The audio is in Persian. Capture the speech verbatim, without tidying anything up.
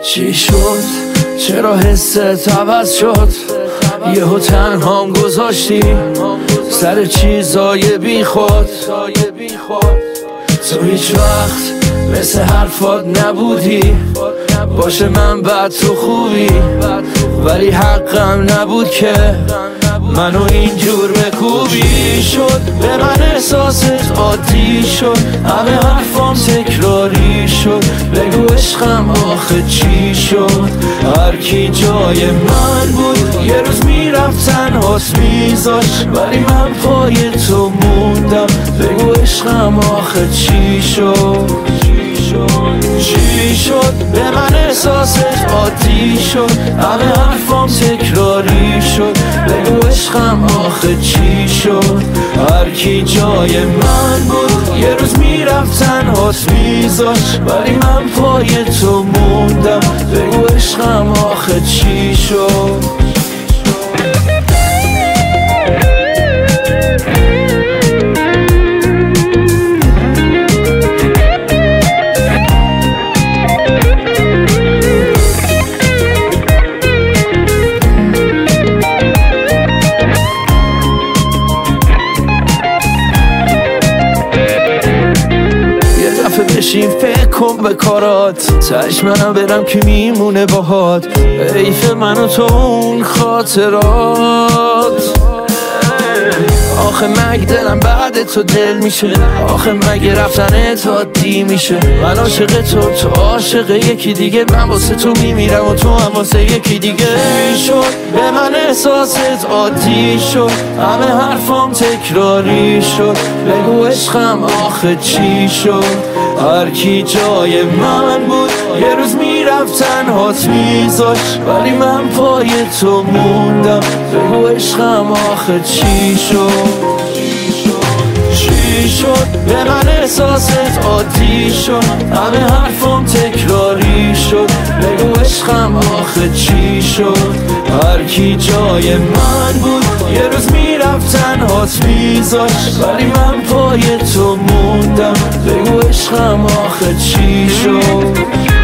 چی شد؟ چرا حست عوض شد؟ یهو تنهام گذاشتی سر چیزای بی خود. تو هیچ وقت مثل حرفات نبودی، باشه من بد تو خوبی، ولی حقم نبود که منو اینجور بکوبی. شد به من احساست عادی شد، همه حرفام تکراری شد. بگو عشقم آخه چی شد؟ هر کی جای من بود یه روز میرفت تنهاست میذاشت، ولی من پای تو موندم. بگو عشقم آخه چی شد؟ چی شد؟ به من احساست عادی شد، همه حرفام تکراری شد. بگو عشقم آخه چی شد؟ هر کی جای من بود یه روز میرفت تنهاست میذاشت، ولی من پای تو موندم. بگو عشقم آخه چی شد؟ بشین فکر کن به کارات، تش منم برم که میمونه باهات. حیف من و تو اون خاطرات. آخه مگه دلم بعد تو دل میشه؟ آخه مگه رفتن تو عادی میشه؟ من عاشق تو، تو عاشق یکی دیگه. من واسه تو میمیرم و تو هم واسه یکی دیگه. شد به من احساست عادی شد، همه حرفام تکراری شد. بگو عشقم آخه چی شد؟ هر کی جای من بود یه روز میرفت تنهاست میذاشت، ولی من پای تو موندم. بگو عشقم آخه چی شد؟ چی شد؟ به من احساست عادی شد، همه حرفام تکراری شد. بگو عشقم آخه چی شد؟ هر کی جای من بود یه روز میرفت تنهاست میذاشت، ولی من پای تو موندم. بگو عشقم آخه چی شد؟